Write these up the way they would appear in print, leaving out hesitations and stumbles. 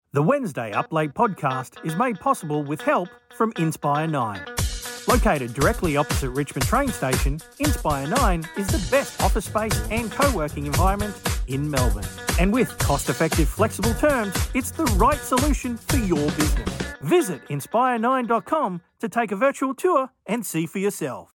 The Wednesday Up Late podcast is made possible with help from Inspire 9. Located directly opposite Richmond train station, Inspire 9 is the best office space and co-working environment in Melbourne. And with cost-effective, flexible terms, it's the right solution for your business. Visit inspire9.com to take a virtual tour and see for yourself.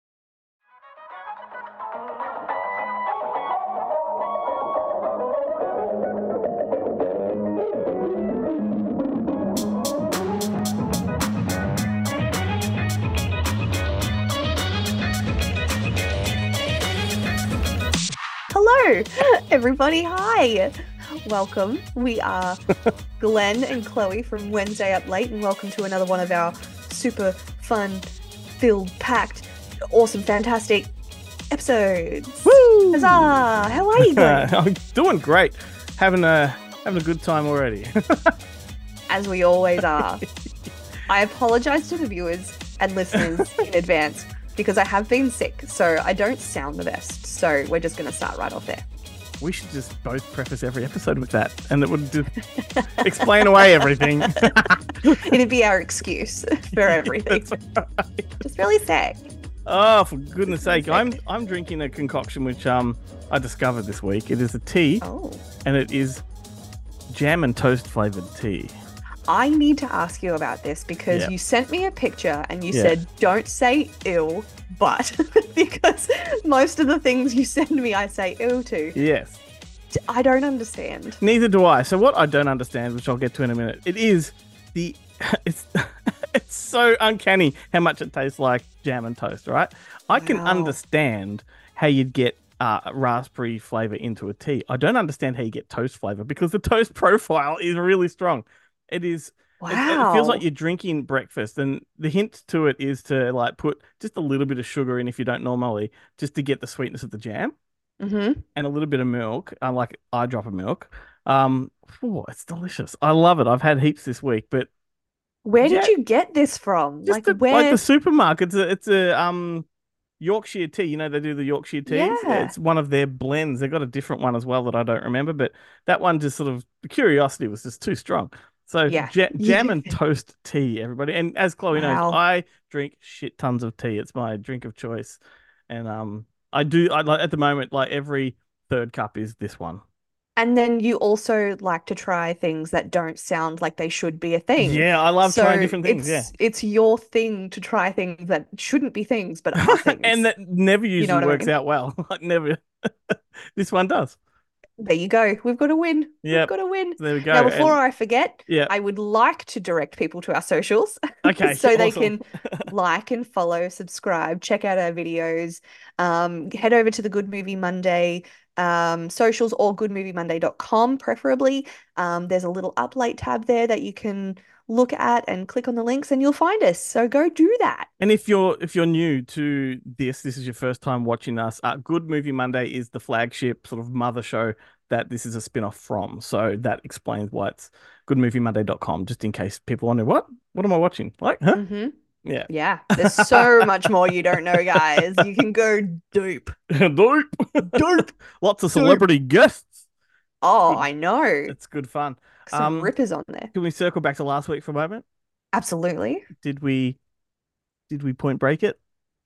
Hello, everybody. Hi. Welcome. We are Glenn and Chloe from Wednesday Up Late, and welcome to another one of our super fun, filled, packed, awesome, fantastic episodes. Woo! Huzzah! How are you doing? I'm doing great. Having a good time already. As we always are. I apologize to the viewers and listeners in advance because I have been sick, so I don't sound the best. So we're just going to start right off there. We should just both preface every episode with that, and it would just explain away everything. It'd be our excuse for everything. Right. Just really sick. Oh, for goodness sake! I'm drinking a concoction which I discovered this week. It is a tea, and it is jam and toast flavored tea. I need to ask you about this because you sent me a picture and you said, don't say ew, but because most of the things you send me, I say ew to. Yes. I don't understand. Neither do I. So what I don't understand, which I'll get to in a minute, it's so uncanny how much it tastes like jam and toast, right? I can understand how you'd get raspberry flavor into a tea. I don't understand how you get toast flavor because the toast profile is really strong. It is. Wow. It feels like you're drinking breakfast, and the hint to it is to like put just a little bit of sugar in if you don't normally, just to get the sweetness of the jam, and a little bit of milk, like eyedropper milk. It's delicious. I love it. I've had heaps this week, but where did you get this from? Like the supermarket. It's a Yorkshire tea. You know, they do the Yorkshire teas. Yeah. It's one of their blends. They've got a different one as well that I don't remember, but that one just sort of the curiosity was just too strong. So jam and toast tea, everybody. And as Chloe knows, I drink shit tons of tea. It's my drink of choice. And I like at the moment, like every third cup is this one. And then you also like to try things that don't sound like they should be a thing. Yeah, I love trying different things. It's your thing to try things that shouldn't be things, but are things. And that never usually works out well. Like never. This one does. There you go. We've got to win. Yep. We've got to win. There we go. Now, before I forget, Yeah. I would like to direct people to our socials. Okay. So they can like and follow, subscribe, check out our videos, head over to the Good Movie Monday socials or goodmoviemonday.com preferably. There's a little up late tab there that you can look at and click on the links and you'll find us. So go do that. And if you're new to this is your first time watching us, Good Movie Monday is the flagship sort of mother show that this is a spin-off from. So that explains why it's goodmoviemonday.com, just in case people wonder, what am I watching? Like, huh? Mm-hmm. Yeah. Yeah. There's so much more you don't know, guys. You can go dupe. Dupe. Lots of celebrity guests. Oh, I know. It's good fun. Some rippers on there. Can we circle back to last week for a moment? Absolutely. Did we point break it?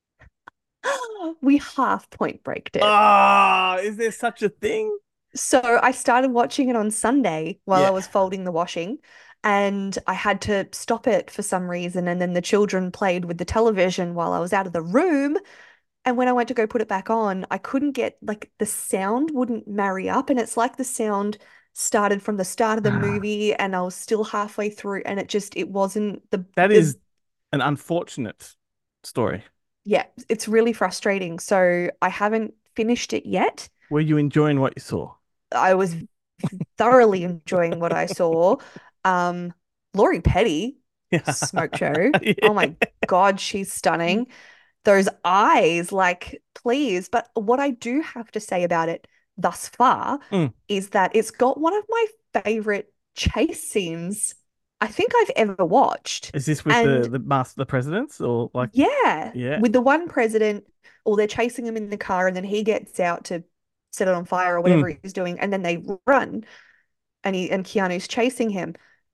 We half point breaked it. Is there such a thing? So I started watching it on Sunday while I was folding the washing, and I had to stop it for some reason. And then the children played with the television while I was out of the room. And when I went to go put it back on, I couldn't get, like, the sound wouldn't marry up. And it's like the sound started from the start of the movie and I was still halfway through, and it wasn't That is an unfortunate story. Yeah, it's really frustrating. So I haven't finished it yet. Were you enjoying what you saw? I was thoroughly enjoying what I saw. Lori Petty, smoke show. Yeah. Oh my God, she's stunning. Those eyes, like, please. But what I do have to say about it thus far is that it's got one of my favorite chase scenes I think I've ever watched. Is this with the presidents or like? Yeah, with the one president, or they're chasing him in the car, and then he gets out to set it on fire or whatever he's doing, and then they run, and Keanu's chasing him.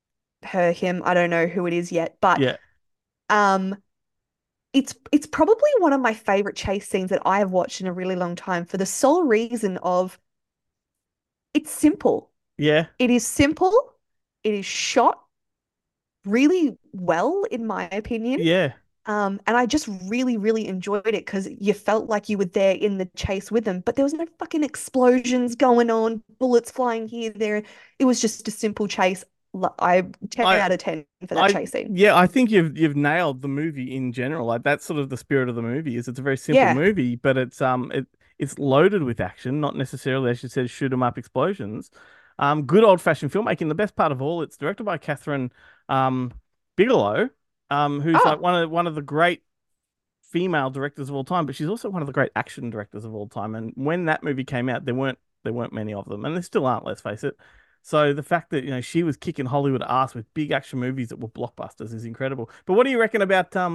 him, I don't know who it is yet, but Yeah. um it's probably one of my favorite chase scenes that I have watched in a really long time for the sole reason of it's simple. Yeah. It is simple. It is shot really well, in my opinion. Yeah. And I just really, really enjoyed it because you felt like you were there in the chase with them, but there was no fucking explosions going on, bullets flying here, there. It was just a simple chase. I 10 I out of 10 for that I chase scene. yeah, I think you've nailed the movie in general. Like that's sort of the spirit of the movie is it's a very simple Yeah. movie, but it's loaded with action, not necessarily, as you said, shoot 'em up explosions. Good old fashioned filmmaking. The best part of all, it's directed by Catherine um Bigelow, who's like Oh, one of the great female directors of all time, but she's also one of the great action directors of all time. And when that movie came out, there weren't many of them, and there still aren't, let's face it. So the fact that she was kicking Hollywood ass with big action movies that were blockbusters is incredible. But what do you reckon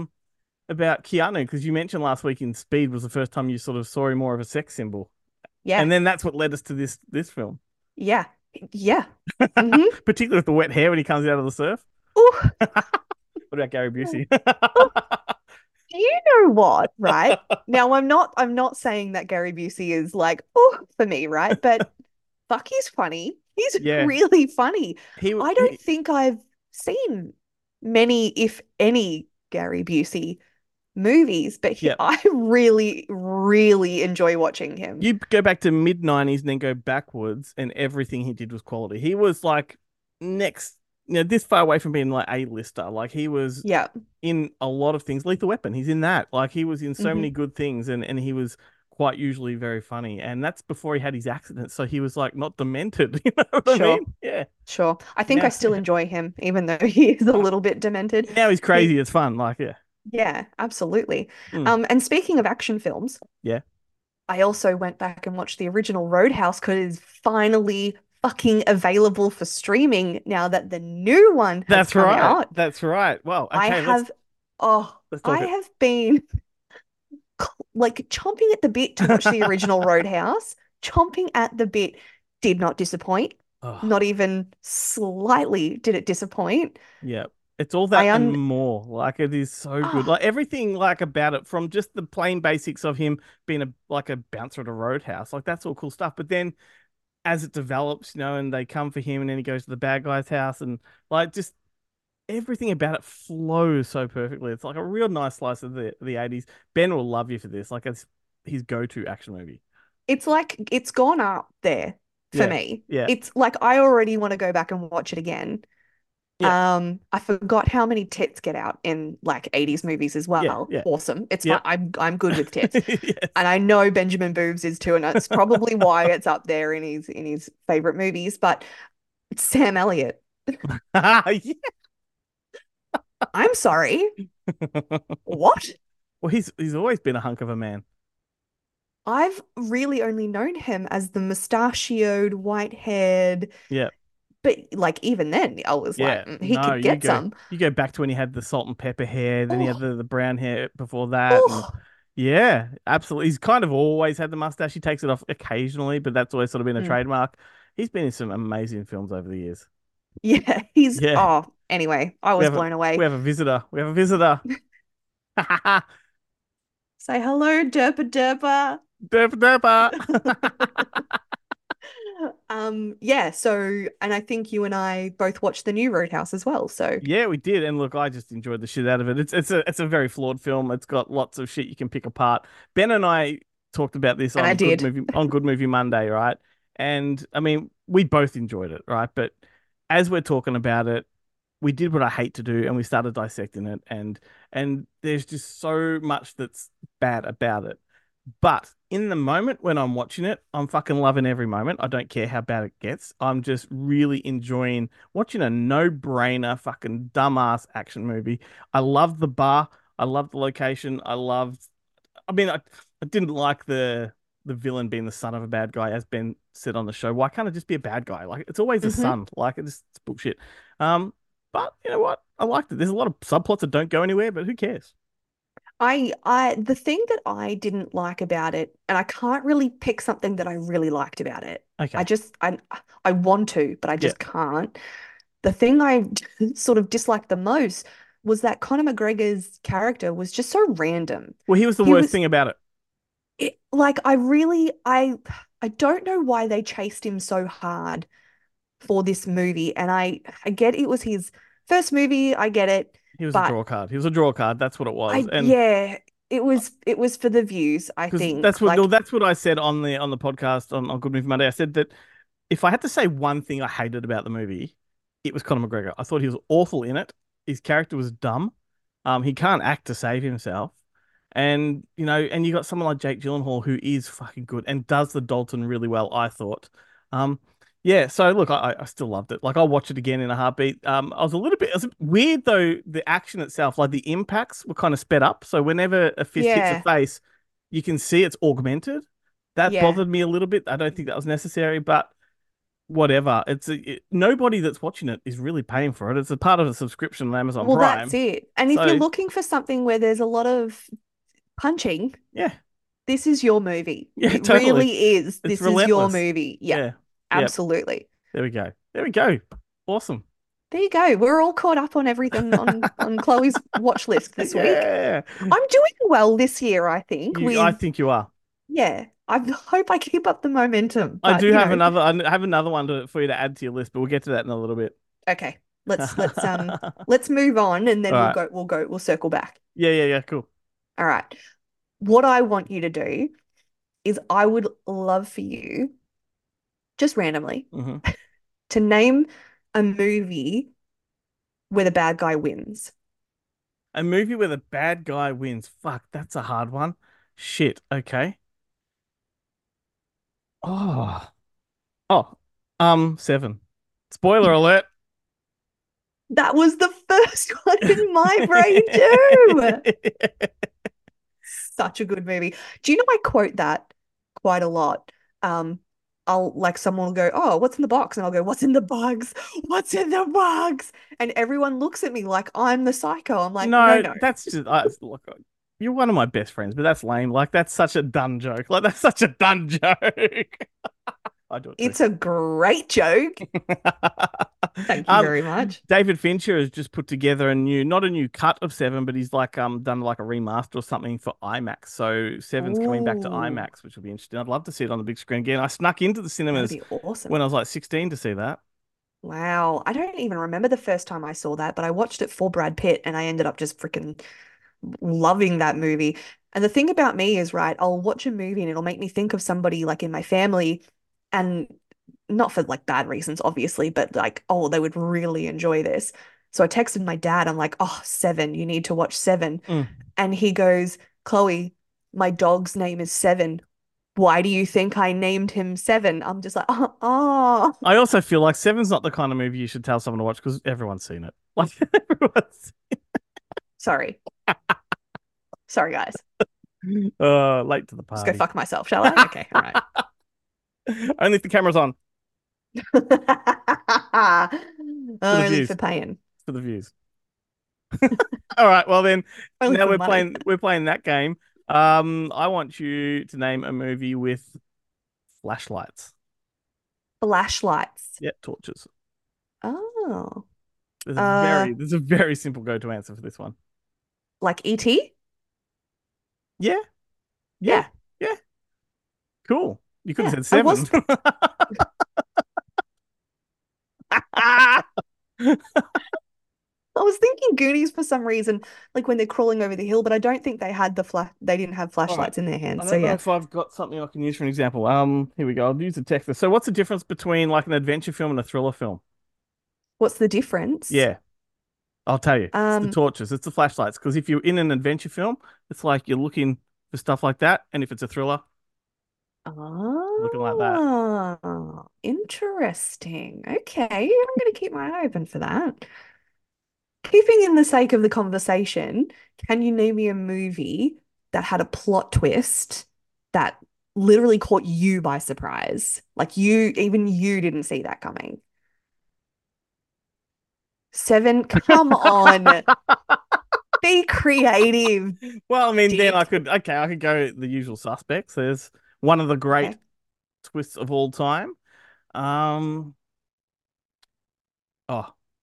about Keanu? Because you mentioned last week in Speed was the first time you sort of saw him more of a sex symbol, yeah. and then that's what led us to this film, Yeah. Yeah. Mm-hmm. particularly with the wet hair when he comes out of the surf. Ooh, What about Gary Busey? ooh. Do you know what, right? Now I'm not saying that Gary Busey is like, oh, for me, right? But fuck, he's funny. He's Yeah, really funny. he I don't he think I've seen many, if any, Gary Busey movies, but yeah. I really, really enjoy watching him. You go back to mid 90s and then go backwards, and everything he did was quality. He was like next, this far away from being like A-lister. Like he was Yeah. in a lot of things. Lethal Weapon, he's in that. Like he was in so Hmm. many good things, and he was quite usually very funny. And that's before he had his accident, so he was like not demented. You know what I Sure. mean? Yeah. Sure. I think I Now, still enjoy him, even though he is a little bit demented. now he's He, crazy. It's fun. Like yeah, yeah, absolutely. Mm. And speaking of action films, Yeah. I also went back and watched the original Roadhouse because it's finally fucking available for streaming now that the new one has That's come right. out. That's right. Well, I okay. Let's have, oh, let's I talk it. have been like chomping at the bit to watch the original Roadhouse, chomping at the bit, did not disappoint. Oh. Not even slightly did it disappoint. Yeah. It's all I that and un more. Like it is so good. oh, Like everything like about it from just the plain basics of him being a bouncer at a roadhouse. Like that's all cool stuff. But then as it develops, and they come for him and then he goes to the bad guy's house and like just everything about it flows so perfectly. It's like a real nice slice of the 80s. Ben will love you for this. Like it's his go-to action movie. it's like it's gone up there for Yeah. me. Yeah. It's like I already want to go back and watch it again. Yeah. I forgot how many tits get out in like 80s movies as Yeah. well. Yeah. It's fine. Yep. I'm good with tits. Yes. And I know Benjamin Boobs is too, and that's probably why it's up there in his favorite movies. But it's Sam Elliott. Yeah. I'm sorry. What? Well, he's always been a hunk of a man. I've really only known him as the mustachioed, white-haired, Yeah. but like even then, I was like, Yeah. He No, could get some. you go back to when he had the salt and pepper hair, then he had Oh, the brown hair before that, and oh. yeah, absolutely. He's kind of always had the mustache. He takes it off occasionally, but that's always sort of been a Mm. trademark. He's been in some amazing films over the years. Yeah, he's Yeah. oh, anyway, I We was have a blown away. we have a visitor. We have a visitor. Say hello, Derpa Derpa. Derp derpa. Yeah, so and I think you and I both watched the new Roadhouse as well. So Yeah, we did. And look, I just enjoyed the shit out of it. It's a very flawed film. It's got lots of shit you can pick apart. Ben and I talked about this and I on did. Good Movie Monday, right? And I mean, we both enjoyed it, right? But as we're talking about it, we did what I hate to do and we started dissecting it and there's just so much that's bad about it. But in the moment when I'm watching it, I'm fucking loving every moment. I don't care how bad it gets. I'm just really enjoying watching a no-brainer fucking dumbass action movie. I love the bar. I love the location. I mean, I didn't like the villain being the son of a bad guy, as Ben said on the show. Why can't it just be a bad guy? Like it's always a Hmm. son. Like it's bullshit. Um, but you know what? I liked it. There's a lot of subplots that don't go anywhere, but who cares? The thing that I didn't like about it, and I can't really pick something that I really liked about it. I Okay. just, I want to, but I Yeah. just can't. the thing I sort of disliked the most was that Conor McGregor's character was just so random. Well, he was the He worst was thing about it. like I really I don't know why they chased him so hard for this movie. And I get it was his first movie, I get it, He was a but draw card. He was a draw card. That's what it was. I And yeah, it was for the views, I because think. Like that's what I said on the podcast on Good Movie Monday. I said that if I had to say one thing I hated about the movie, it was Conor McGregor. I thought he was awful in it. His character was dumb. He can't act to save himself. And and you got someone like Jake Gyllenhaal who is fucking good and does the Dalton really well, I thought. Um, yeah, so look, I still loved it. Like I'll watch it again in a heartbeat. It was a bit weird though, the action itself, like the impacts were kind of sped up. So whenever a fist hits a yeah, face, you can see it's augmented. That yeah. bothered me a little bit. I don't think that was necessary, but whatever. Nobody that's watching it is really paying for it. It's a part of a subscription on Amazon Well, that's Prime. it. And if you're So looking for something where there's a lot of punching, yeah, this is your movie. yeah, It totally. really is. It's This is your relentless. movie. Yeah, Yeah, yeah. absolutely. There we go. There we go. Awesome. There you go. We're all caught up on everything on Chloe's watch list this week. Yeah. I'm doing well this year, I think, I with think you are. yeah. I hope I keep up the momentum. I But do have another. I have another one for you to add to your list, but we'll get to that in a little bit. okay. Let's All let's move on and then right. we'll circle back. Yeah, yeah, yeah. Cool. All right. What I want you to do is I would love for you, just randomly, hmm to name a movie where the bad guy wins. A movie where the bad guy wins. Fuck, that's a hard one. Shit. Okay. Oh. Oh. Seven. Spoiler alert. That was the first one in my brain too. Such a good movie. Do you know I quote that quite a lot? I'll like someone will go, "Oh, what's in the box?" And I'll go, "What's in the bugs? What's in the bugs?" And everyone looks at me like I'm the psycho. I'm like, "No, No, no. that's just look. You're one of my best friends, but that's lame. Like that's such a done joke. Like that's such a done joke. I do it too. It's a great joke. Thank you Um, very much." David Fincher has just put together not a new cut of Seven, but he's like done like a remaster or something for IMAX. So Seven's coming back to Ooh, IMAX, which will be interesting. I'd love to see it on the big screen again. I snuck into the that'd cinemas be awesome. when I was like 16 to see that. Wow. I don't even remember the first time I saw that, but I watched it for Brad Pitt and I ended up just freaking loving that movie. And the thing about me is, right, I'll watch a movie and it'll make me think of somebody like in my family and not for like bad reasons, obviously, but like, oh, they would really enjoy this. So I texted my dad, I'm like, oh, Seven, you need to watch Seven. Mm. And he goes, Chloe, my dog's name is Seven. Why do you think I named him Seven? I'm just like, oh, oh. I also feel like Seven's not the kind of movie you should tell someone to watch because everyone's seen it. Like everyone's. Sorry. Sorry, guys. Late to the Just go party. fuck myself, shall I? Okay, all right. Only if the camera's on for the Only views. for paying. For the views. All right. Well then, Only now for we're money. playing that game. I want you to name a movie with flashlights. Flashlights. Yeah, torches. Oh. Uh, There's a very simple go-to answer for this one. like E.T.? Yeah, yeah, Yeah. yeah. Cool. You could Yeah. have said I seven. was I was thinking Goonies for some reason, like when they're crawling over the hill, but I don't think they didn't have All right. flashlights in their I hands. So don't know yeah. if I've got something I can use for an example. Here we go. I'll use a text. So, what's the difference between like an adventure film and a thriller film? What's the difference? Yeah, I'll tell you. It's the Um, torches. It's the flashlights. Because if you're in an adventure film, it's like you're looking for stuff like that, and if it's a thriller, looking like that. interesting. Okay, I'm gonna keep my eye open for that. Keeping in the sake of the conversation, can you name me a movie that had a plot twist that literally caught you by surprise? Like even you didn't see that coming. Seven, come on, be creative, Well, I mean, then dick. I could go the usual suspects. There's one of the great Okay. twists of all time. Um, oh,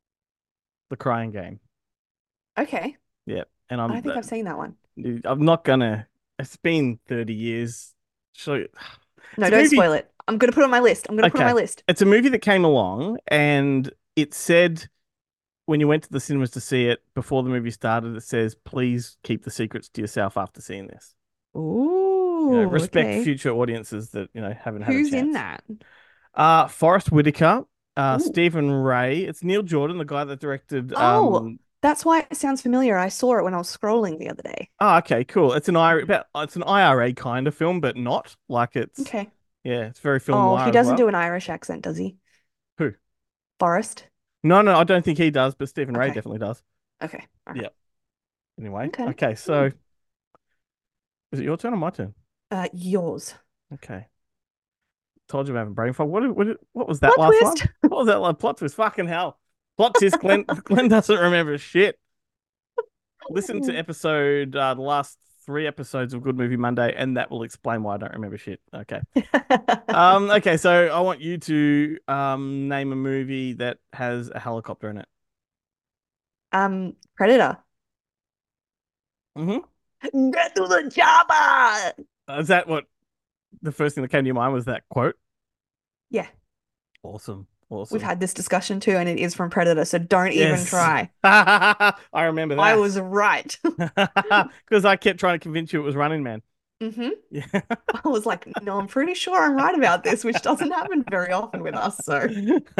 The Crying Game. Okay. Yeah, and I don't think I've seen that one. I'm not gonna. It's been 30 years. So No, it's a don't movie. spoil it. I'm gonna put it on my list. I'm gonna put it on my Okay, list. it's a movie that came along, and it said when you went to the cinemas to see it before the movie started, it says, "Please keep the secrets to yourself after seeing this." Ooh, Respect okay. future audiences that haven't had a Who's in chance. that? Forrest Whitaker, Ooh. Stephen Ray. It's Neil Jordan, the guy that directed. Oh, that's why it sounds familiar. I saw it when I was scrolling the other day. Oh, okay, cool. It's an IRA kind of film, but not like it's. Okay. Yeah, it's very film Oh, he noir as doesn't well. do an Irish accent, does he? Who? Forrest? No, no, I don't think he does, but Stephen Ray Okay. definitely does. Okay. All right. Yeah. Anyway, Okay. okay. Hmm. So, is it your turn or my turn? Yours. Okay. Told you I'm having brain fog. What was that Plot last one? twist. What was that like? Plot twist? Fucking hell. Plot twist. Glenn. Glenn doesn't remember shit. Listen to the last 3 episodes of Good Movie Monday, and that will explain why I don't remember shit. Okay. Okay. So I want you to name a movie that has a helicopter in it. Predator. Mm-hmm. Get to the chopper. Is that what the first thing that came to your mind was that quote? Yeah, Awesome. we've Awesome. had this discussion too, and it is from Predator, so don't even Yes. try. I remember I that. was right. Because I kept trying to convince you it was Running Man. hmm Yeah. I was like, no, I'm pretty sure I'm right about this, which doesn't happen very often with us. So,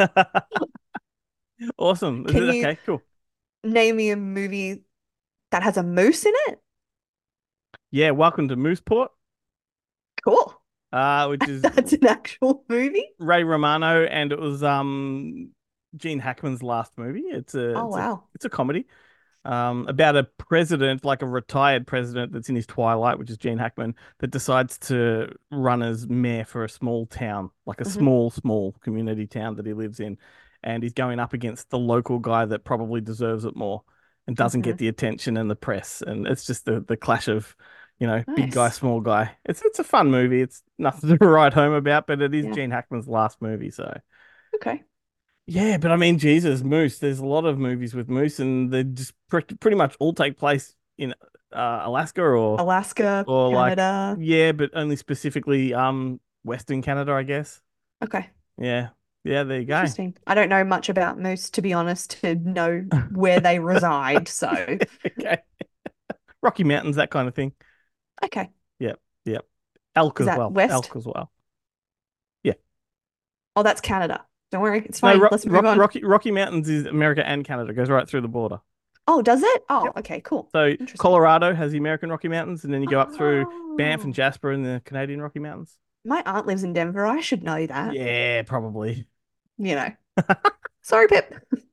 Awesome. can you Okay, cool. name me a movie that has a moose in it? Yeah, welcome to Mooseport, Cool. which is That's an actual movie. Ray Romano, and it was Gene Hackman's last movie. Oh, wow. It's a comedy. About a president, like a retired president that's in his twilight, which is Gene Hackman, that decides to run as mayor for a small town, like a hmm small community town that he lives in. And he's going up against the local guy that probably deserves it more and doesn't hmm get the attention and the press. And it's just the clash of, big guy, Nice. small guy. It's a fun movie. It's nothing to write home about, but it is Yeah. Gene Hackman's last movie, so. Okay. Yeah, but I mean, Jesus, Moose. There's a lot of movies with Moose, and they just pretty much all take place in Alaska Alaska, or like Canada. yeah, but only specifically Western Canada, I guess. Okay. Yeah, yeah. There you go. Interesting. I don't know much about moose, to be honest, to know where they reside. So, Okay, Rocky Mountains, that kind of thing. okay. Yep, yep. Elk Is as that well. West? Elk as well. Yeah. Oh, that's Canada. Don't worry. It's No, fine. Let's move on. Rocky Mountains is America and Canada. It goes right through the border. Oh, does it? Oh, Yep. okay, cool. So Interesting. Colorado has the American Rocky Mountains, and then you go up through Banff and Oh, Jasper in the Canadian Rocky Mountains. my aunt lives in Denver. I should know that. Yeah, probably. You know. Sorry, Pip.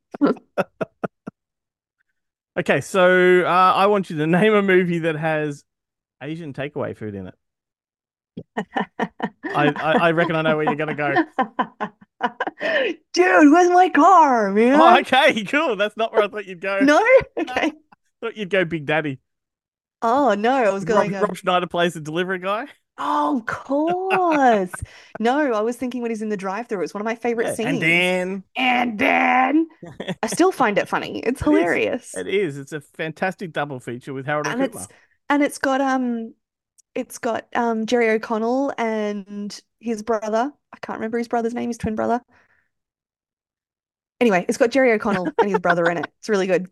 Okay, so I want you to name a movie that has Asian takeaway food in it. I reckon I know where you're gonna go. Dude, where's my car, Oh, man? okay, cool. That's not where I thought you'd go. No? I Okay. thought you'd go Big Daddy. Oh, no, I was going, Rob Schneider plays the delivery guy. oh, of course. No, I was thinking when he's in the drive-through. It's one of my favorite Yeah, and scenes. Dan. And then I still find it funny. It's It is. hilarious. It is. It's a fantastic double feature with Harold and And Kumar. it's got Jerry O'Connell and his brother. I can't remember his brother's name, his twin brother. Anyway, it's got Jerry O'Connell and his brother in it. It's really good.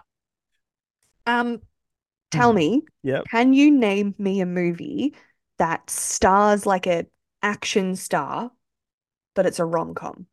Tell me, Yep. can you name me a movie that stars like an action star, but it's a rom-com?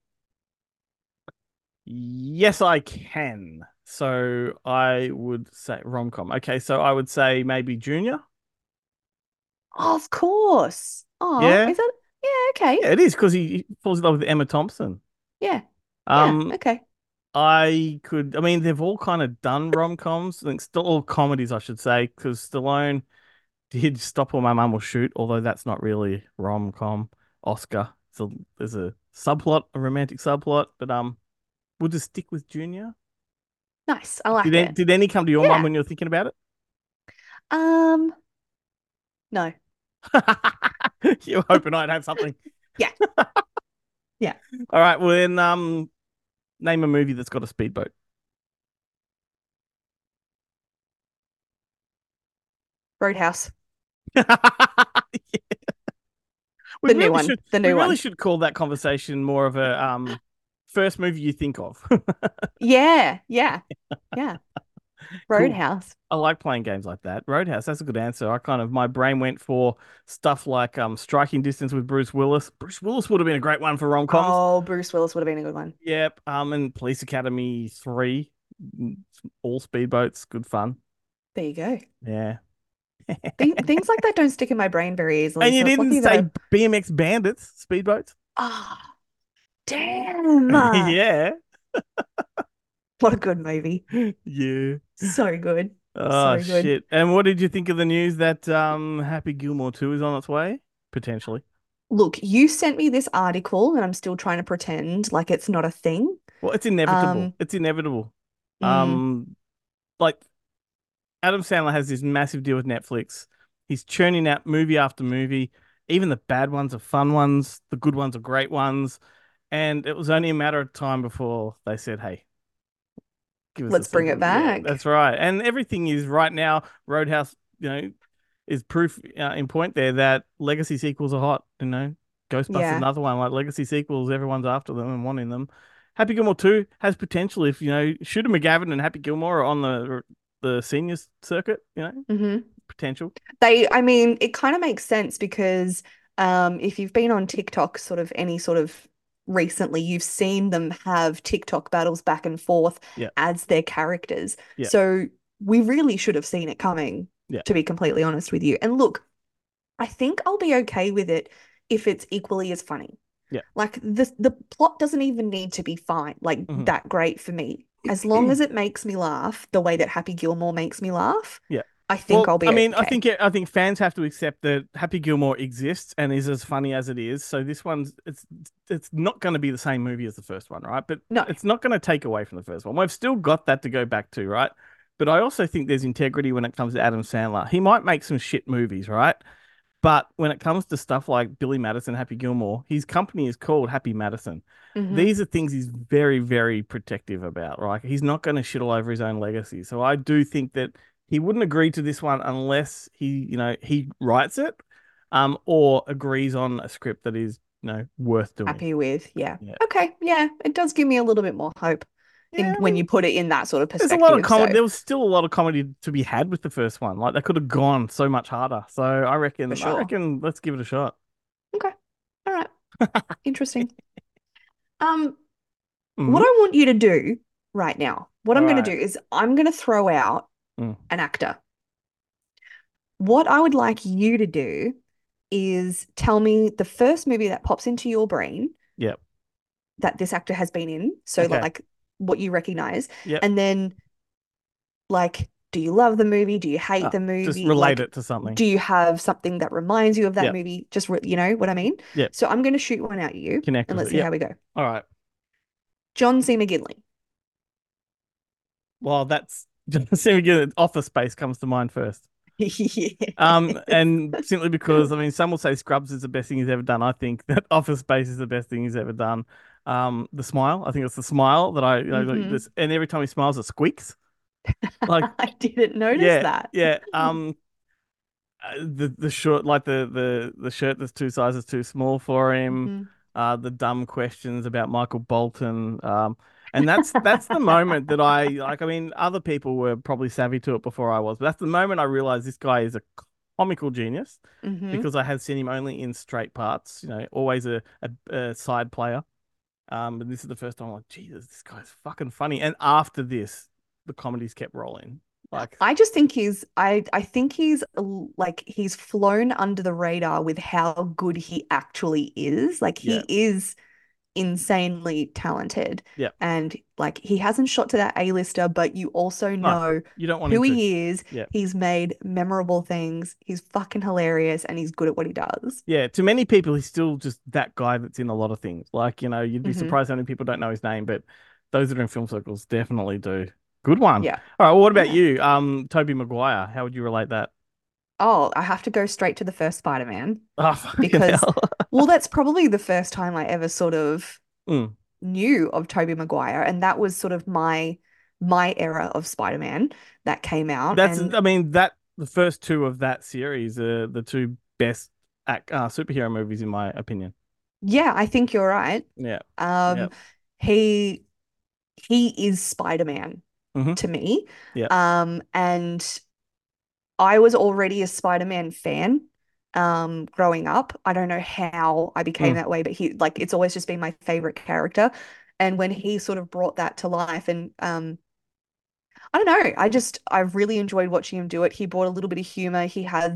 Yes, I can. So I would say rom-com. Okay, so I would say maybe Junior. Of course. Oh, Yeah. is it? Yeah, okay. Yeah, it is because he falls in love with Emma Thompson. Yeah. Yeah, Um, okay. I mean, they've all kind of done rom-coms. I think still all comedies, I should say, because Stallone did Stop or My Mum Will Shoot, although that's not really rom-com. Oscar. So there's a subplot, a romantic subplot, but we'll just stick with Junior. Nice. I like it. Did any come to your mind Yeah. when you're thinking about Um, no. it? You're hoping I'd have something. Yeah. Yeah. All right, well then name a movie that's got a speedboat. Roadhouse. Yeah. The new one. The We new really one. should call that conversation more of a first movie you think of. Yeah, yeah, yeah. Cool. Roadhouse. I like playing games like that. Roadhouse, that's a good answer. My brain went for stuff like Striking Distance with Bruce Willis. Bruce Willis would have been a great one for rom-coms. Oh, Bruce Willis would have been a good one. Yep. And Police Academy 3, mm, all speedboats, good fun. There you go. Yeah. Things like that don't stick in my brain very easily, And you so it's didn't lucky that say I. BMX Bandits, speedboats? Ah, damn. Yeah. What a good movie. Yeah. So good. Oh So good. shit. And what did you think of the news that Happy Gilmore 2 is on its way? Potentially. Look, you sent me this article and I'm still trying to pretend like it's not a thing. Well, it's inevitable. Um, It's inevitable. mm, Like Adam Sandler has this massive deal with Netflix. He's churning out movie after movie. Even the bad ones are fun ones. The good ones are great ones. And it was only a matter of time before they said, "Hey, give us a let's bring it sequel." Yeah, back. that's right. And everything is right now. Roadhouse, is proof in point there that legacy sequels are hot. Ghostbusters, Yeah. another one. Like legacy sequels, everyone's after them and wanting them. Happy Gilmore 2 has potential if Shooter McGavin and Happy Gilmore are on the seniors circuit. hmm Potential. I mean, it kind of makes sense because if you've been on TikTok sort of any sort of recently, you've seen them have TikTok battles back and forth Yeah, as their characters. yeah, So we really should have seen it coming, yeah. to be completely honest with you. And look, I think I'll be okay with it if it's equally as funny. Yeah. Like the plot doesn't even need to be fine, like Hmm. that great for me. As long as it makes me laugh the way that Happy Gilmore makes me laugh, Yeah. I think Well, I'll be I mean, okay. I think fans have to accept that Happy Gilmore exists and is as funny as it is. So this one's it's not going to be the same movie as the first one, right? But No. it's not going to take away from the first one. We've still got that to go back to, right? But I also think there's integrity when it comes to Adam Sandler. He might make some shit movies, right? But when it comes to stuff like Billy Madison, Happy Gilmore, his company is called Happy Madison. hmm These are things he's very, very protective about, right? He's not going to shit all over his own legacy. So I do think that he wouldn't agree to this one unless he writes it, or agrees on a script that is, worth doing. Happy with, yeah. Yeah. Okay, yeah, it does give me a little bit more hope in Yeah, I when mean, you put it in that sort of there's a lot of perspective. comedy. So There was still a lot of comedy to be had with the first one. Like they could have gone so much harder. So for I sure. reckon let's give it a shot. Okay. All right. Interesting. Um, what Hmm. I want you to do right now, what All I'm going to right. do is I'm going to throw out Mm. an actor. What I would like you to do is tell me the first movie that pops into your brain Yep. that this actor has been in. So Okay. like what you recognize. Yep. And then like, do you love the movie? Do you hate Ah, the just movie? relate Like, it to something. do you have something that reminds you of that Yep. movie? You know what I mean? Yep. So I'm going to shoot one at you Connect and with let's it. see Yep. how we go. All right. John C. McGinley. Well, that's Office Space comes to mind first. Yes. And simply because some will say Scrubs is the best thing he's ever done. I think that Office Space is the best thing he's ever done. The smile. I think it's the smile that like Mhm. this, and every time he smiles, it squeaks. Like, I didn't notice yeah, that. yeah. The short, like the shirt that's two sizes too small for him. Mhm. The dumb questions about Michael Bolton. And that's the moment that I like. Other people were probably savvy to it before I was, but that's the moment I realized this guy is a comical genius Mhm. because I had seen him only in straight parts. Always a side player. But this is the first time I'm like, Jesus, this guy's fucking funny. And after this, the comedies kept rolling. Like, I just think I think like he's flown under the radar with how good he actually is. Like yeah, he is insanely talented yeah. and like he hasn't shot to that A-lister, but you also No, know you don't want who him to. he is. Yeah. He's made memorable things. He's fucking hilarious and he's good at what he does. Yeah, to many people, he's still just that guy that's in a lot of things. Like, you'd be hmm surprised how many people don't know his name, but those that are in film circles definitely do. Good one. Yeah. All right, well, what about Yeah. you? Tobey Maguire, how would you relate that? Oh, I have to go straight to the first Spider-Man Oh, fucking because, hell. well, that's probably the first time I ever sort of Mm. knew of Tobey Maguire, and that was sort of my era of Spider-Man that came out. That's, And that the first two of that series are the two best superhero movies in my opinion. Yeah, I think you're right. Yeah. Yeah. Um, he he is Spider-Man Hmm. to me. Yeah. And I was already a Spider-Man fan growing up. I don't know how I became Mm. that way, but he like it's always just been my favorite character. And when he sort of brought that to life and I don't know, I really enjoyed watching him do it. He brought a little bit of humor. He has,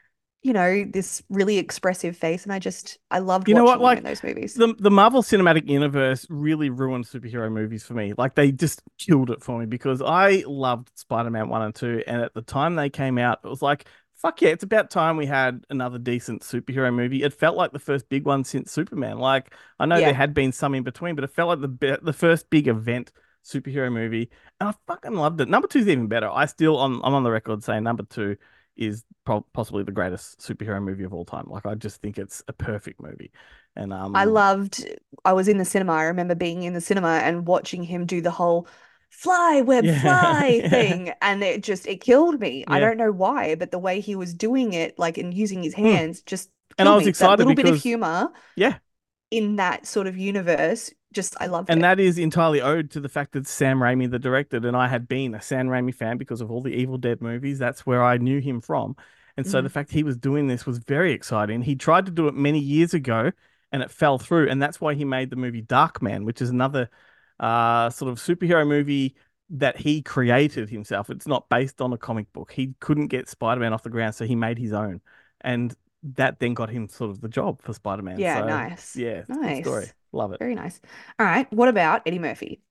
this really expressive face and I loved You know what? watching him in Like those movies. the Marvel Cinematic Universe really ruined superhero movies for me. Like they just killed it for me because I loved Spider-Man 1 and 2, and at the time they came out, it was like, fuck yeah, it's about time we had another decent superhero movie. It felt like the first big one since Superman. Like I know there Yeah. had been some in between, but it felt like the first big event superhero movie, and I fucking loved it. Number two is even better. I'm on the record saying number two is possibly the greatest superhero movie of all time. Like I just think it's a perfect movie. And I loved, I was in the cinema. I remember being in the cinema and watching him do the whole fly, web, yeah, fly yeah, thing. And it killed me. I yeah. don't know why, but the way he was doing it, like, and using his Hmm. hands just And I killed was me. That excited little bit of because humor yeah, in that sort of universe, just, I loved and it. that is entirely owed to the fact that Sam Raimi the directed, and I had been a Sam Raimi fan because of all the Evil Dead movies. That's where I knew him from. And so the Mhm. fact he was doing this was very exciting. He tried to do it many years ago and it fell through. And that's why he made the movie Darkman, which is another sort of superhero movie that he created himself. It's not based on a comic book. He couldn't get Spider-Man off the ground, so he made his own. And that then got him sort of the job for Spider-Man. Yeah, So nice. yeah, it's a good story. Nice. Love it. Very nice. All right. What about Eddie Murphy?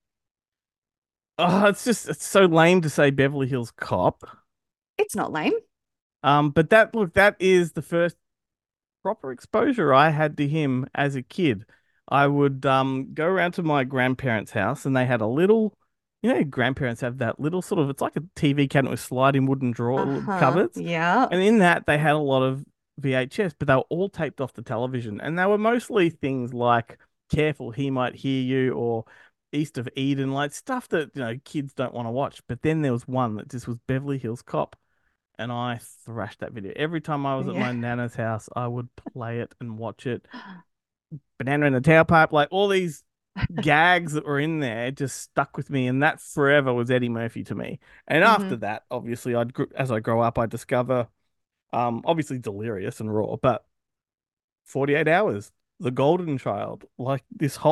Oh, it's so lame to say Beverly Hills Cop. It's not lame. But that is the first proper exposure I had to him as a kid. I would go around to my grandparents' house and they had a little, grandparents have that little sort of, it's like a TV cabinet with sliding wooden drawer Uh-huh. cupboards. Yeah. And in that they had a lot of VHS, but they were all taped off the television. And they were mostly things like Careful, He Might Hear You or East of Eden, like stuff that, kids don't want to watch. But then there was one that just was Beverly Hills Cop and I thrashed that video. Every time I was at Yeah. my nana's house, I would play it and watch it. Banana in the tailpipe, like all these gags that were in there just stuck with me, and that forever was Eddie Murphy to me. And after Hmm. that, obviously, as I grow up, I discover, obviously Delirious and Raw, but 48 Hours, The Golden Child, like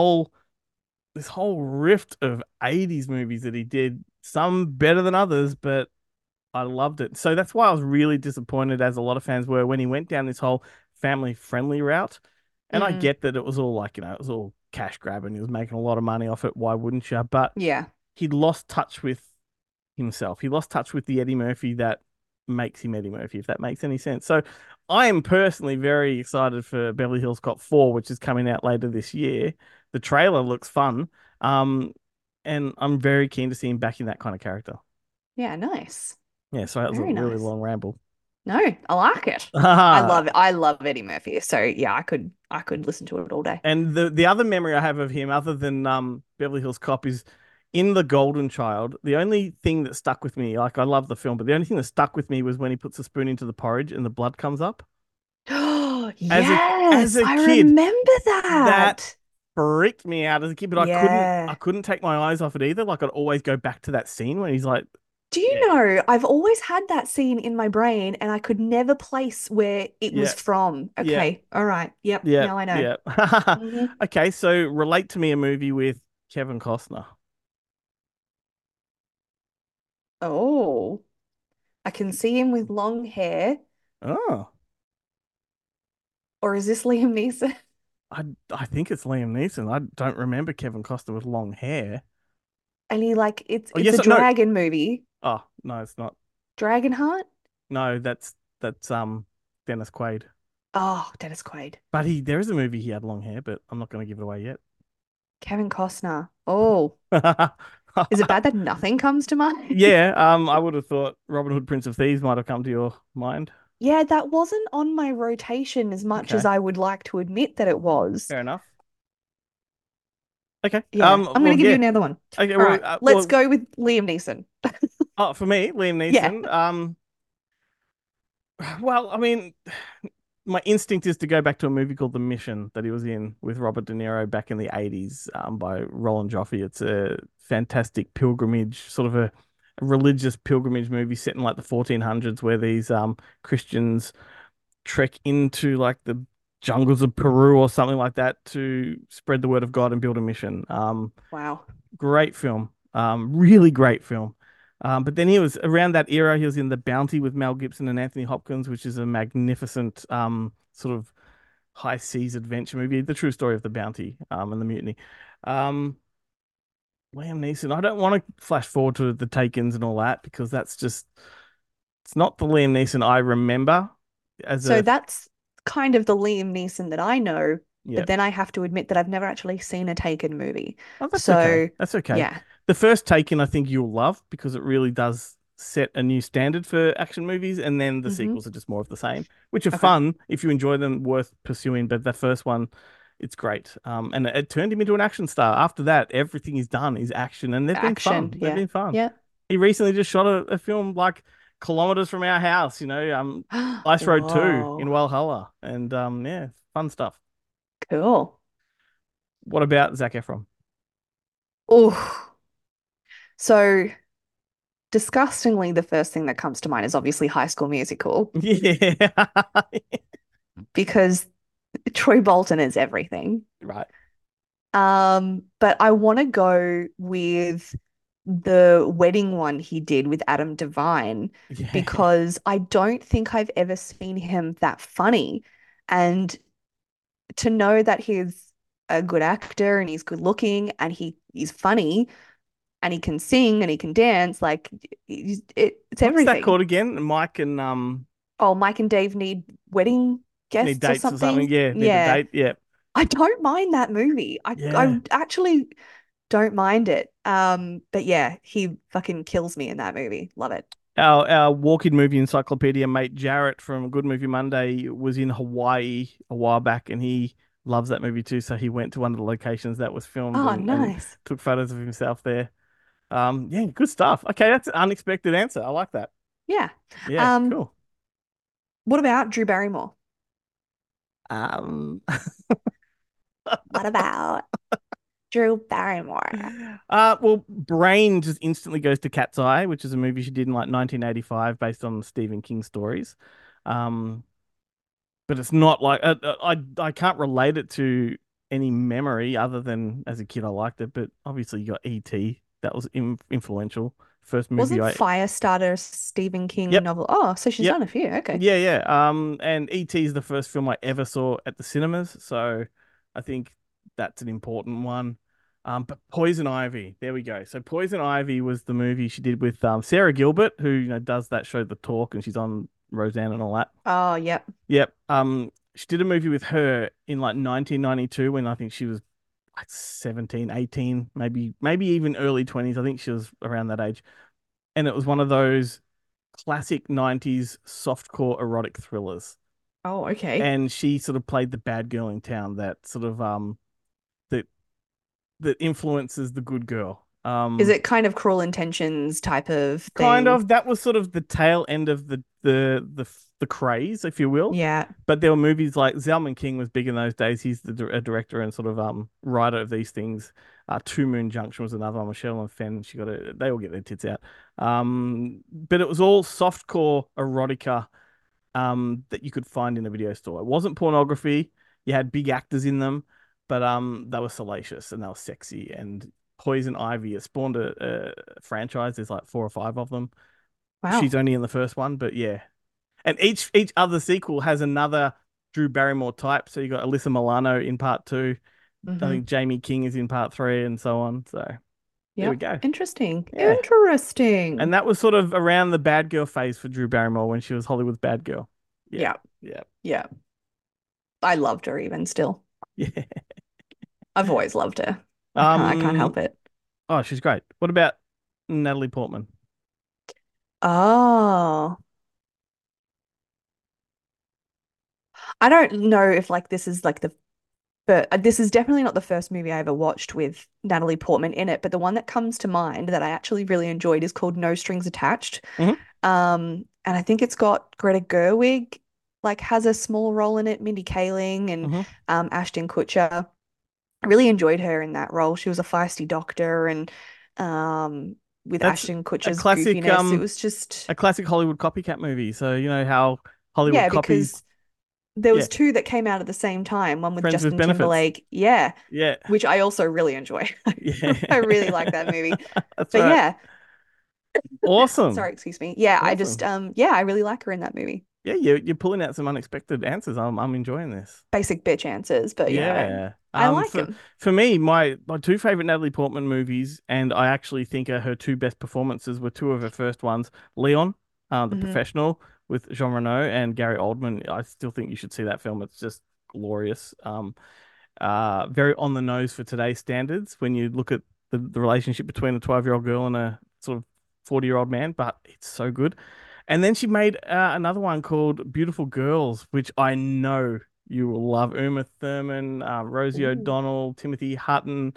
this whole rift of 80s movies that he did, some better than others, but I loved it. So that's why I was really disappointed, as a lot of fans were, when he went down this whole family friendly route. And I Mm. get that it was all like, it was all cash grab and he was making a lot of money off it. Why wouldn't you? But Yeah. he lost touch with himself. He lost touch with the Eddie Murphy that makes him Eddie Murphy, if that makes any sense. So I am personally very excited for Beverly Hills Cop 4, which is coming out later this year. The trailer looks fun. Um, and I'm very keen to see him back in that kind of character. Yeah, nice. Yeah, so that was a Very really nice. long ramble. No, I like it. I And love it. I love Eddie Murphy. So yeah, I could listen to it all day. the other memory I have of him, other than Beverly Hills Cop, is in The Golden Child. The only thing that stuck with me, like I love the film, but the only thing that stuck with me was when he puts a spoon into the porridge and the blood comes up. Oh, As a as yes, a I kid, remember that that. freaked me out as a kid, but I Yeah. couldn't take my eyes off it either. Like I'd always go back to that scene when he's like, Do yeah, you know, I've always had that scene in my brain and I could never place where it was yeah, from. yeah, Okay. All right. Yep. yeah, Now I know. yeah. Hmm. Okay, so relate to me a movie with Kevin Costner. Oh, I can see him with long hair. Oh. Or is this Liam Neeson? I think it's Liam Neeson. I don't remember Kevin Costner with long hair. And he like it's Oh it's a yes, no. dragon movie. Oh no, it's not. Dragonheart? No, that's Dennis Quaid. Oh, Dennis Quaid. But there is a movie he had long hair, but I'm not going to give it away yet. Kevin Costner. Oh, is it bad that nothing comes to mind? Yeah, I would have thought Robin Hood, Prince of Thieves might have come to your mind. Yeah, that wasn't on my rotation as much as Okay, I would like to admit that it was. fair enough. Okay. Yeah, I'm Well, gonna give you yeah. another one. Okay. All right, let's Well. go with Liam Neeson. For me, Liam Yeah. Neeson. Well, I mean, my instinct is to go back to a movie called The Mission that he was in with Robert De Niro back in the 80s, by Roland Joffe. It's a fantastic pilgrimage, sort of a religious pilgrimage movie set in like the 1400s where these Christians trek into like the jungles of Peru or something like that to spread the word of God and build a mission. Wow. Great film. Really great film. But then he was around that era. He was in The Bounty with Mel Gibson and Anthony Hopkins, which is a magnificent sort of high seas adventure movie. The true story of the Bounty and the mutiny. Um, Liam Neeson. I don't want to flash forward to the Takens and all that because that's just it's not the Liam Neeson I remember as So a that's kind of the Liam Neeson that I know, yeah. but then I have to admit that I've never actually seen a Taken movie. Oh, that's okay. So That's okay. yeah. The first Taken, I think you'll love because it really does set a new standard for action movies, and then the Hmm. sequels are just more of the same, which are Okay. fun if you enjoy them, worth pursuing. But the first one, it's great. And it turned him into an action star. After that, everything he's done is action, and they've been Action. fun. They've Yeah. been fun. Yeah. He recently just shot a film like kilometers from our house, Ice Road 2 in Whoa. Valhalla, and yeah, fun stuff. Cool. What about Zac Efron? Oh, so disgustingly, the first thing that comes to mind is obviously High School Musical Yeah. because Troy Bolton is everything. Right. But I want to go with the wedding one he did with Adam Devine Yeah. because I don't think I've ever seen him that funny. And to know that he's a good actor and he's good looking and he's funny and he can sing and he can dance, like it's What's that everything. called again? Mike and Oh, Mike and Dave need wedding need guests or dates or something. something. Yeah, need a Yeah. date. Yeah. I don't mind that movie. I Yeah. actually don't mind it. But yeah, he fucking kills me in that movie. Love it. Our walking movie encyclopedia mate Jarrett from Good Movie Monday was in Hawaii a while back and he loves that movie too. So he went to one of the locations that was filmed Oh, and nice. took photos of himself there. Yeah, good stuff. Okay, that's an unexpected answer. I like that. Yeah. Yeah, Um, cool. what about Drew Barrymore? Um, What about Drew Barrymore? well, Brain just instantly goes to Cat's Eye, which is a movie she did in like 1985 based on Stephen King stories. Um, but it's not like I can't relate it to any memory other than as a kid I liked it. But obviously you got E.T. That was influential. First movie Wasn't I Firestarter a Stephen King yep novel? Oh, so she's yep done a few. Okay. yeah yeah. And E.T. is the first film I ever saw at the cinemas, so I think that's an important one. But Poison Ivy, there we go. So Poison Ivy was the movie she did with Sarah Gilbert, who does that show The Talk, and she's on Roseanne and all that. Oh, yep. Yep. She did a movie with her in like 1992 when I think she was like 17, 18, maybe even early 20s. I think she was around that age. And it was one of those classic 90s softcore erotic thrillers. Oh, okay. And she sort of played the bad girl in town that sort of that that influences the good girl. Is it kind of Cruel Intentions type of Kind thing? of. That was sort of the tail end of the craze, if you will. Yeah. But there were movies like Zalman King was big in those days. He's a director and sort of writer of these things. Two Moon Junction was another one. Michelle and Fenn, they all get their tits out. But it was all softcore erotica that you could find in a video store. It wasn't pornography. You had big actors in them, but they were salacious and they were sexy. And Poison Ivy, it spawned a franchise. There's like four or five of them. Wow. She's only in the first one, but yeah. And each other sequel has another Drew Barrymore type. So you got Alyssa Milano in part two. I Hmm. think Jamie King is in part three, and so on. So there we Yep. go. Interesting. Yeah. And Interesting. that was sort of around the bad girl phase for Drew Barrymore when she was Hollywood's bad girl. Yeah. Yeah. Yeah. Yeah. I loved her even still. Yeah. I've always loved her. I can't Um. help it. Oh, she's great. What about Natalie Portman? Oh, I don't know if like this is like the but this is definitely not the first movie I ever watched with Natalie Portman in it, but the one that comes to mind that I actually really enjoyed is called No Strings Attached. Hmm. and I think it's got Greta Gerwig like has a small role in it, Mindy Kaling and Hmm. Ashton Kutcher. I really enjoyed her in that role. She was a feisty doctor, and with That's Ashton a Kutcher's classic goofiness, it was just a classic Hollywood copycat movie. So you know how Hollywood yeah, copies, because there yeah, was two that came out at the same time, one with Friends with Justin Benefits. Timberlake, yeah, Yeah, which I also really enjoy. I really like that yeah. movie. That's But right. yeah, Awesome. sorry, excuse me. Yeah, I just Awesome. yeah, I really like her in that movie. Yeah, you're pulling out some unexpected answers. I'm enjoying this. Basic bitch answers, but yeah, Yeah. I like him. For me, my two favorite Natalie Portman movies, and I actually think her two best performances were two of her first ones. Leon, The Hmm. Professional with Jean Reno and Gary Oldman. I still think you should see that film. It's just glorious. Very on the nose for today's standards when you look at the relationship between a 12-year-old girl and a sort of 40-year-old man, but it's so good. And then she made another one called Beautiful Girls, which I know you will love. Uma Thurman, Rosie Ooh. O'Donnell, Timothy Hutton,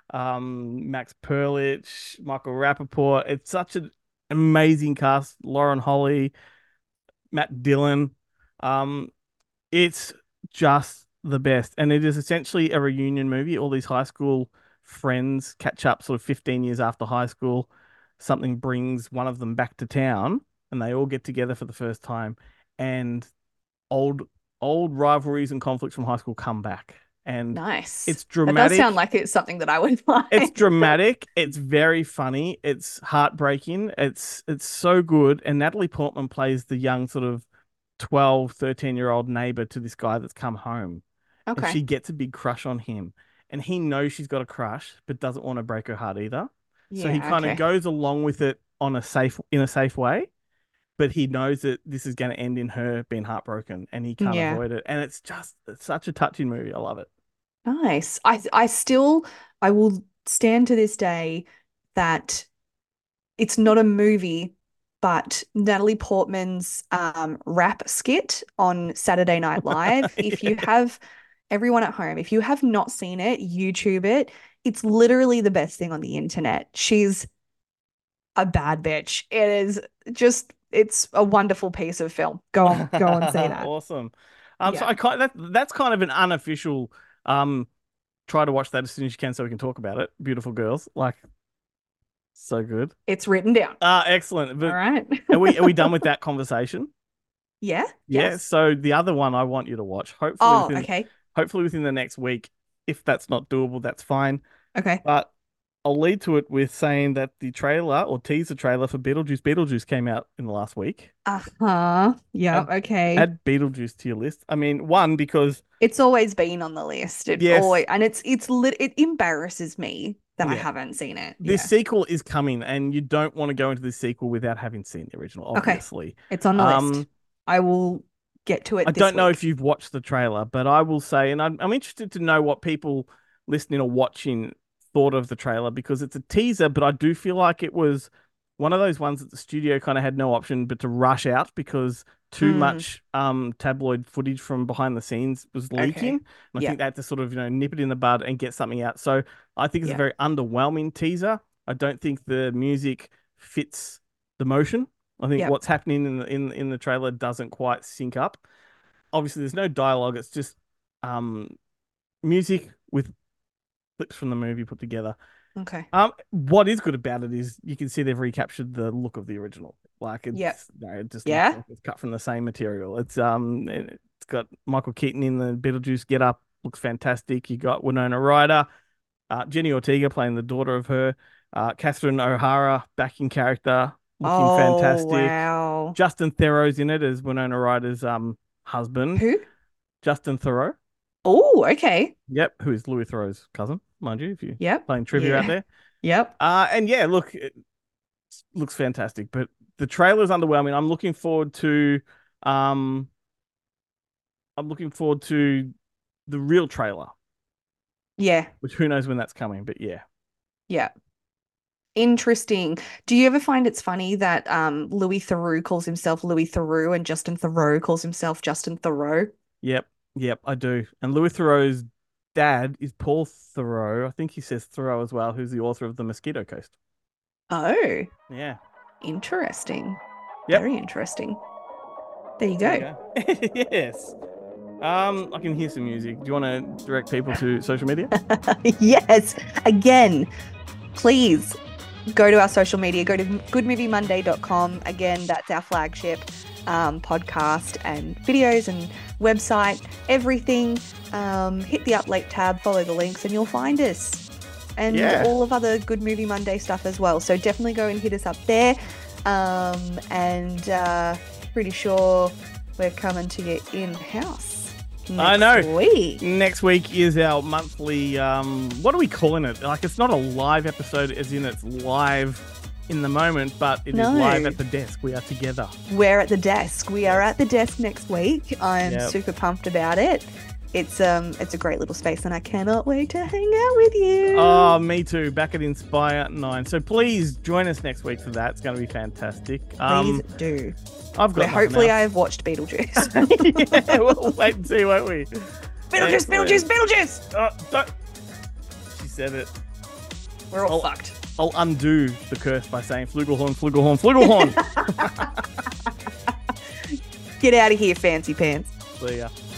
Max Perlich, Michael Rappaport. It's such an amazing cast. Lauren Holly, Matt Dillon. Um, it's just the best. And it is essentially a reunion movie. All these high school friends catch up sort of 15 years after high school. Something brings one of them back to town and they all get together for the first time. And old old rivalries and conflicts from high school come back. And Nice. it's That does sound dramatic. like it's something that I would It's like. dramatic. It's very funny. It's heartbreaking. It's so good. And Natalie Portman plays the young sort of 12, 13-year-old neighbor to this guy that's come home. And she Okay. gets a big crush on him. And he knows she's got a crush, but doesn't want to break her heart either. So he Yeah, kind of okay. goes along with it in a safe way, but he knows that this is going to end in her being heartbroken and he can't Yeah. avoid it. And it's such a touching movie. I love it. Nice. I still I will stand to this day that it's not a movie, but Natalie Portman's rap skit on Saturday Night Live. If you Yeah. have everyone at home, if you have not seen it, YouTube it. It's literally the best thing on the internet. She's a bad bitch. It is just it's a wonderful piece of film. Go and see that. Awesome. So Yeah. that's kind of an unofficial um try to watch that as soon as you can so we can talk about it. Beautiful girls. Like so good. It's written down. Excellent. All But right. are we done with that conversation? Yeah. Yeah. Yes. So the other one I want you to watch, Oh, okay. hopefully within the next week. If that's not doable, that's fine. Okay. But I'll lead to it with saying that the trailer or teaser trailer for Beetlejuice came out in the last week. Uh-huh. Yeah, Add okay. add Beetlejuice to your list. I mean, one because It's always been on the list. It yes, always and it's lit it embarrasses me that I yeah, haven't seen it. this Yeah. sequel is coming, and you don't want to go into this sequel without having seen the original, Okay. obviously. It's on the list. Um, I will get to I it this don't know if week. you've watched the trailer, but I will say, and I'm interested to know what people listening or watching thought of the trailer because it's a teaser, but I do feel like it was one of those ones that the studio kind of had no option but to rush out because too Mm, much tabloid footage from behind the scenes was leaking. okay. And I Yeah. think they had to sort of, nip it in the bud and get something out. So I think it's a Yeah. very underwhelming teaser. I don't think the music fits the motion. I think Yeah. what's happening in the trailer doesn't quite sync up. Obviously, there's no dialogue. It's just um, music with clips from the movie put together. Okay. What is good about it is you can see they've recaptured the look of the original. Like Yeah. it just looks Yeah. like it's cut from the same material. It's got Michael Keaton in the Beetlejuice get up, looks fantastic. You got Winona Ryder, Jenny Ortega playing the daughter of her, Catherine O'Hara backing character, looking Oh, fantastic. wow. Justin Theroux's in it as Winona Ryder's husband, Who? Justin Theroux. Oh, okay. Yep, who is Louis Theroux's cousin, mind you, if you're Yep. playing trivia out Yeah. there. Yep. And yeah, look, it looks fantastic, but the trailer's underwhelming. Um, I'm looking forward to the real trailer, Yeah. which who knows when that's coming, but yeah. Yeah. Interesting. Do you ever find it's funny that Louis Theroux calls himself Louis Theroux and Justin Theroux calls himself Justin Theroux? Yep, yep, I do. And Louis Theroux's dad is Paul Theroux. I think he says Theroux as well, who's the author of The Mosquito Coast. Oh, Yeah. interesting. Yep. Very interesting. There you go. Yes. I can hear some music. Do you want to direct people to social media? Yes. Again, please go to our social media. Go to goodmoviemonday.com. Again, that's our flagship podcast and videos and website, everything. Hit the Up Late tab, follow the links, and you'll find us. And all of other Good Movie Monday stuff as well. So definitely go and hit us up there. Pretty sure we're coming to you in-house. Next week is our monthly, what are we calling it? Like, it's not a live episode as in it's live in the moment, but it is live at the desk. We are together. We're at the desk. We are at the desk next week. I'm super pumped about it. It's a great little space and I cannot wait to hang out with you. Oh, me too. Back at Inspire 9. So please join us next week for that. It's going to be fantastic. Please do. Hopefully I've watched Beetlejuice. Yeah, we'll wait and see, won't we? Beetlejuice! Oh, don't. She said it. We're all fucked. I'll undo the curse by saying Flugelhorn, Flugelhorn, Flugelhorn. Get out of here, fancy pants. See ya.